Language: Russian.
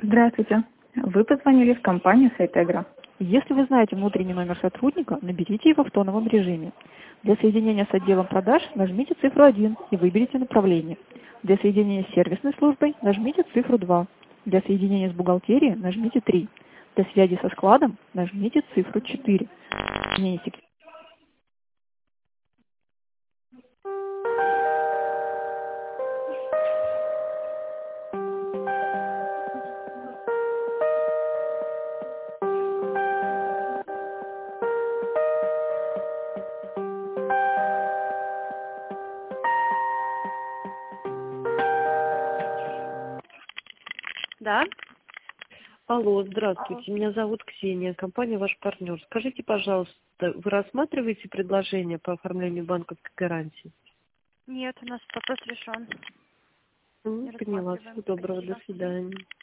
Здравствуйте. Вы позвонили в компанию Сайтегра. Если вы знаете внутренний номер сотрудника, наберите его в тоновом режиме. Для соединения с отделом продаж нажмите цифру 1 и выберите направление. Для соединения с сервисной службой нажмите цифру 2. Для соединения с бухгалтерией нажмите 3. Для связи со складом нажмите цифру 4. Да? Алло, здравствуйте, меня зовут Ксения, компания «Ваш партнер». Скажите, пожалуйста, вы рассматриваете предложение по оформлению банковской гарантии? Нет, у нас вопрос решен. Не Поняла, рассматриваем. всего доброго, до Спасибо. свидания.